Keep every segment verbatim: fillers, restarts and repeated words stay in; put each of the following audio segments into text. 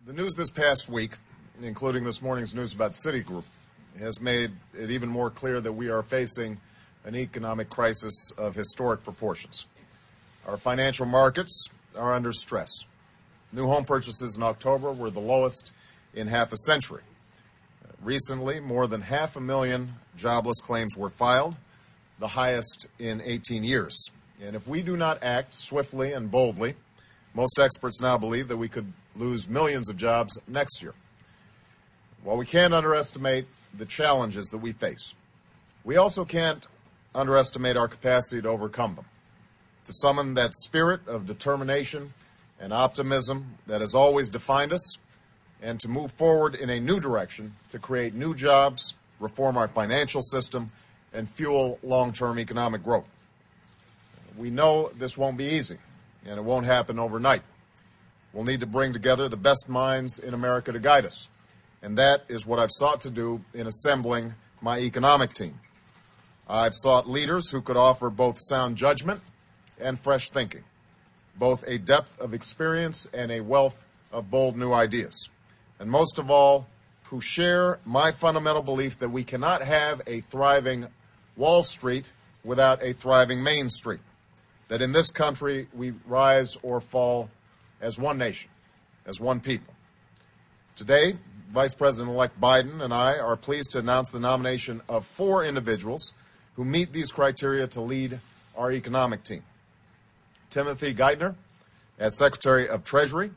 The news this past week, including this morning's news about Citigroup, has made it even more clear that we are facing an economic crisis of historic proportions. Our financial markets are under stress. New home purchases in October were the lowest in half a century. Recently, more than half a million jobless claims were filed, the highest in eighteen years. And if we do not act swiftly and boldly, most experts now believe that we could lose millions of jobs next year. While we can't underestimate the challenges that we face, we also can't underestimate our capacity to overcome them, to summon that spirit of determination and optimism that has always defined us, and to move forward in a new direction to create new jobs, reform our financial system, and fuel long-term economic growth. We know this won't be easy, and it won't happen overnight. We'll need to bring together the best minds in America to guide us, and that is what I've sought to do in assembling my economic team. I've sought leaders who could offer both sound judgment and fresh thinking, both a depth of experience and a wealth of bold new ideas, and most of all, who share my fundamental belief that we cannot have a thriving Wall Street without a thriving Main Street, that in this country we rise or fall as one nation, as one people. Today, Vice President-elect Biden and I are pleased to announce the nomination of four individuals who meet these criteria to lead our economic team. Timothy Geithner as Secretary of Treasury,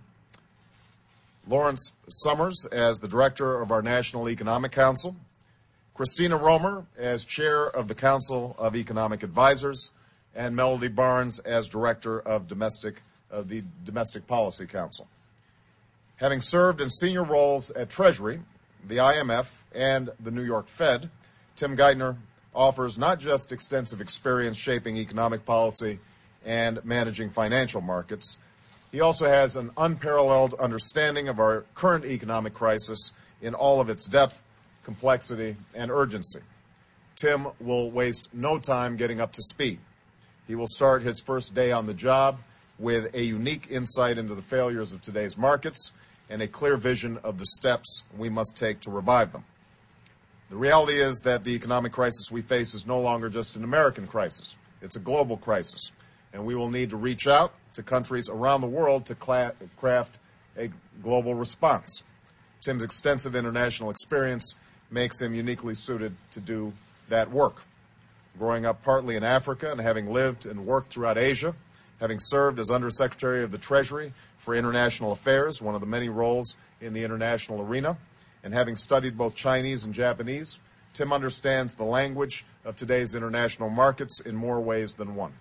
Lawrence Summers as the Director of our National Economic Council, Christina Romer as Chair of the Council of Economic Advisors, and Melody Barnes as Director of Domestic of the Domestic Policy Council. Having served in senior roles at Treasury, the I M F, and the New York Fed, Tim Geithner offers not just extensive experience shaping economic policy and managing financial markets, he also has an unparalleled understanding of our current economic crisis in all of its depth, complexity, and urgency. Tim will waste no time getting up to speed. He will start his first day on the job with a unique insight into the failures of today's markets and a clear vision of the steps we must take to revive them. The reality is that the economic crisis we face is no longer just an American crisis. It's a global crisis, and we will need to reach out to countries around the world to craft a global response. Tim's extensive international experience makes him uniquely suited to do that work. Growing up partly in Africa and having lived and worked throughout Asia, having served as Undersecretary of the Treasury for International Affairs, one of the many roles in the international arena, and having studied both Chinese and Japanese, Tim understands the language of today's international markets in more ways than one.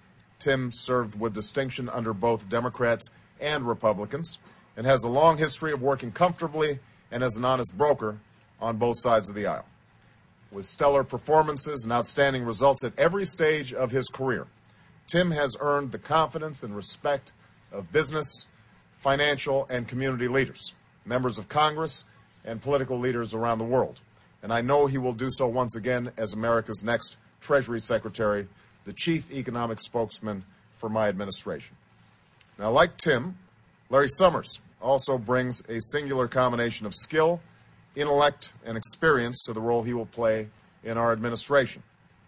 Tim served with distinction under both Democrats and Republicans and has a long history of working comfortably and as an honest broker on both sides of the aisle. With stellar performances and outstanding results at every stage of his career, Tim has earned the confidence and respect of business, financial, and community leaders, members of Congress, and political leaders around the world. And I know he will do so once again as America's next Treasury Secretary, the chief economic spokesman for my administration. Now, like Tim, Larry Summers also brings a singular combination of skill, intellect, and experience to the role he will play in our administration.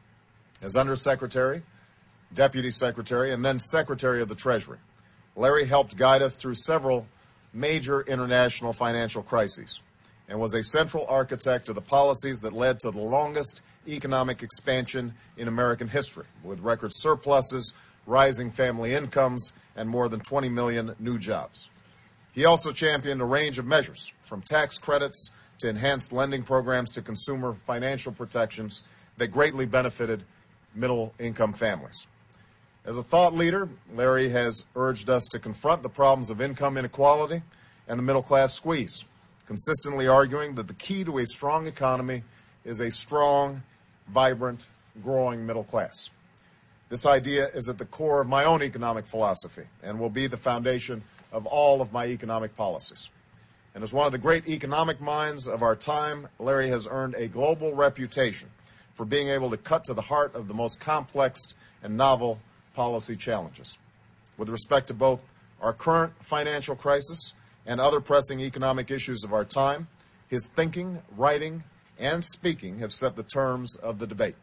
As Undersecretary, Deputy Secretary, and then Secretary of the Treasury, Larry helped guide us through several major international financial crises and was a central architect of the policies that led to the longest economic expansion in American history, with record surpluses, rising family incomes, and more than twenty million new jobs. He also championed a range of measures, from tax credits to enhanced lending programs to consumer financial protections that greatly benefited middle-income families. As a thought leader, Larry has urged us to confront the problems of income inequality and the middle-class squeeze, consistently arguing that the key to a strong economy is a strong, vibrant, growing middle class. This idea is at the core of my own economic philosophy and will be the foundation of all of my economic policies. And as one of the great economic minds of our time, Larry has earned a global reputation for being able to cut to the heart of the most complex and novel policy challenges. With respect to both our current financial crisis and other pressing economic issues of our time, his thinking, writing, and speaking have set the terms of the debate.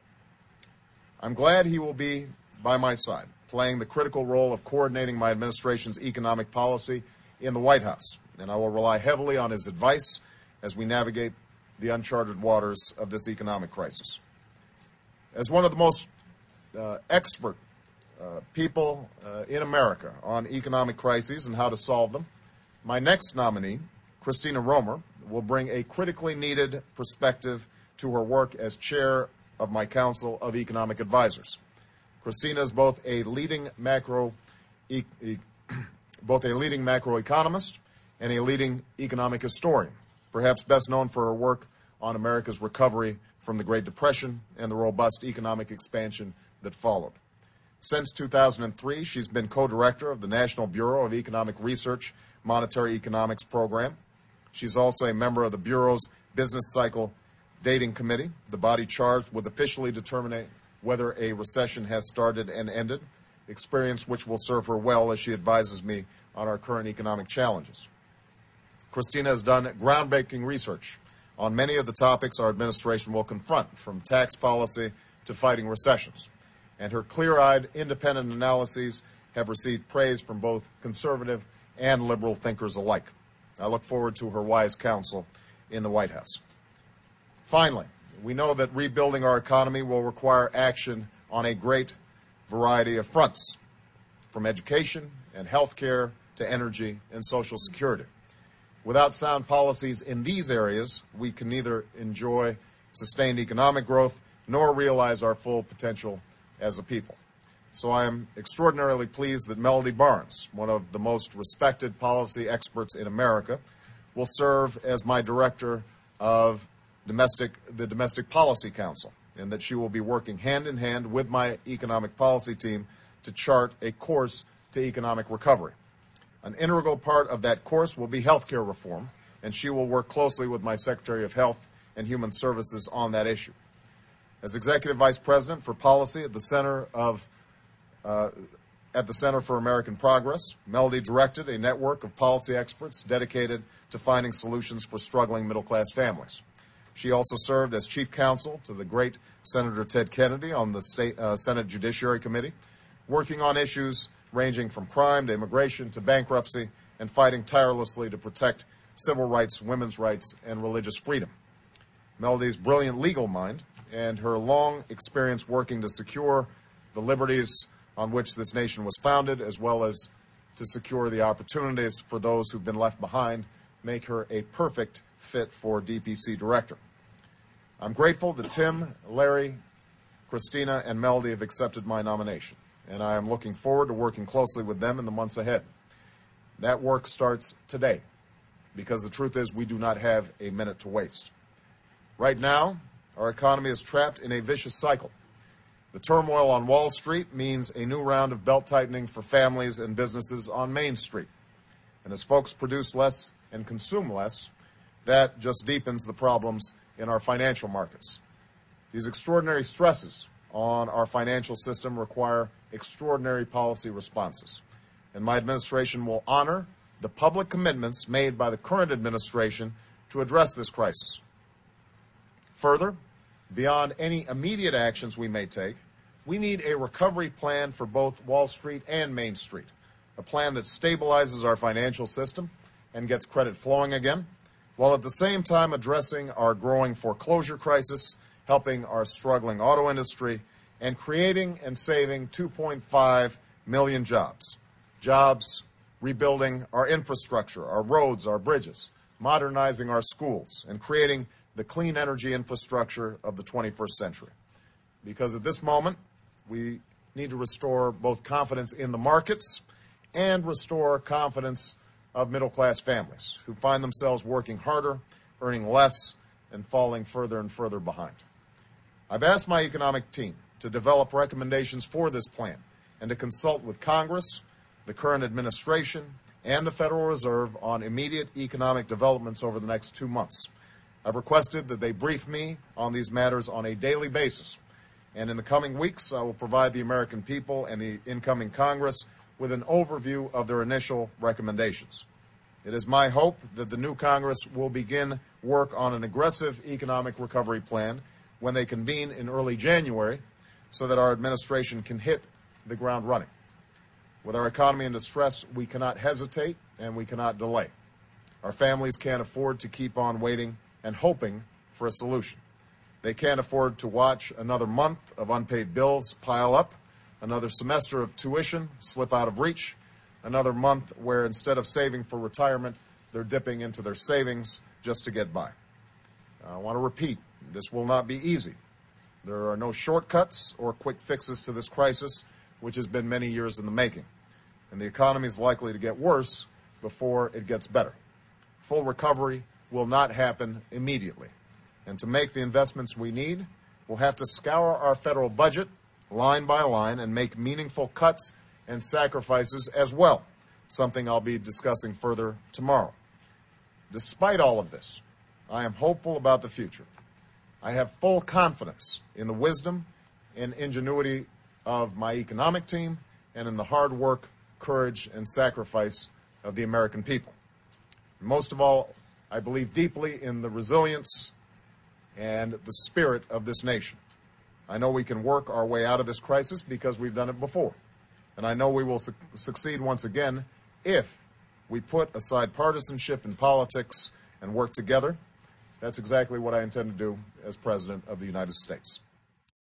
I'm glad he will be by my side, playing the critical role of coordinating my administration's economic policy in the White House, and I will rely heavily on his advice as we navigate the uncharted waters of this economic crisis. As one of the most uh, expert uh, people uh, in America on economic crises and how to solve them, my next nominee, Christina Romer, will bring a critically needed perspective to her work as chair of my Council of Economic Advisors. Christina is both a leading macro, e- e- both a leading macroeconomist and a leading economic historian, perhaps best known for her work on America's recovery from the Great Depression and the robust economic expansion that followed. Since two thousand three, she's been co-director of the National Bureau of Economic Research Monetary Economics Program. She's also a member of the Bureau's Business Cycle Dating Committee, the body charged with officially determining whether a recession has started and ended, experience which will serve her well as she advises me on our current economic challenges. Christina has done groundbreaking research on many of the topics our administration will confront, from tax policy to fighting recessions, and her clear-eyed, independent analyses have received praise from both conservative and liberal thinkers alike. I look forward to her wise counsel in the White House. Finally, we know that rebuilding our economy will require action on a great variety of fronts, from education and health care to energy and Social Security. Without sound policies in these areas, we can neither enjoy sustained economic growth nor realize our full potential as a people. So I am extraordinarily pleased that Melody Barnes, one of the most respected policy experts in America, will serve as my director of domestic, the Domestic Policy Council, and that she will be working hand in hand with my economic policy team to chart a course to economic recovery. An integral part of that course will be health care reform, and she will work closely with my Secretary of Health and Human Services on that issue. As Executive Vice President for Policy at the Center of uh, at the Center for American Progress, Melody directed a network of policy experts dedicated to finding solutions for struggling middle-class families. She also served as chief counsel to the great Senator Ted Kennedy on the State uh, Senate Judiciary Committee, working on issues ranging from crime to immigration to bankruptcy, and fighting tirelessly to protect civil rights, women's rights, and religious freedom. Melody's brilliant legal mind and her long experience working to secure the liberties on which this nation was founded, as well as to secure the opportunities for those who've been left behind, make her a perfect fit for D P C director. I'm grateful that Tim, Larry, Christina, and Melody have accepted my nomination, and I am looking forward to working closely with them in the months ahead. That work starts today, because the truth is we do not have a minute to waste. Right now, our economy is trapped in a vicious cycle. The turmoil on Wall Street means a new round of belt-tightening for families and businesses on Main Street. And as folks produce less and consume less, that just deepens the problems in our financial markets. These extraordinary stresses on our financial system require extraordinary policy responses. And my administration will honor the public commitments made by the current administration to address this crisis. Further, beyond any immediate actions we may take, we need a recovery plan for both Wall Street and Main Street, a plan that stabilizes our financial system and gets credit flowing again, while at the same time addressing our growing foreclosure crisis, helping our struggling auto industry, and creating and saving two point five million jobs. Jobs rebuilding our infrastructure, our roads, our bridges, modernizing our schools, and creating the clean energy infrastructure of the twenty-first century. Because at this moment, we need to restore both confidence in the markets and restore confidence of middle-class families who find themselves working harder, earning less, and falling further and further behind. I've asked my economic team to develop recommendations for this plan and to consult with Congress, the current administration, and the Federal Reserve on immediate economic developments over the next two months. I've requested that they brief me on these matters on a daily basis, and in the coming weeks, I will provide the American people and the incoming Congress with an overview of their initial recommendations. It is my hope that the new Congress will begin work on an aggressive economic recovery plan when they convene in early January so that our administration can hit the ground running. With our economy in distress, we cannot hesitate and we cannot delay. Our families can't afford to keep on waiting and hoping for a solution. They can't afford to watch another month of unpaid bills pile up, another semester of tuition slip out of reach, another month where instead of saving for retirement, they're dipping into their savings just to get by. I want to repeat, this will not be easy. There are no shortcuts or quick fixes to this crisis, which has been many years in the making. And the economy is likely to get worse before it gets better. Full recovery will not happen immediately. And to make the investments we need, we'll have to scour our federal budget line by line and make meaningful cuts and sacrifices as well, something I'll be discussing further tomorrow. Despite all of this, I am hopeful about the future. I have full confidence in the wisdom and ingenuity of my economic team and in the hard work, courage, and sacrifice of the American people. And most of all, I believe deeply in the resilience and the spirit of this nation. I know we can work our way out of this crisis because we've done it before. And I know we will su- succeed once again if we put aside partisanship in politics and work together. That's exactly what I intend to do as President of the United States.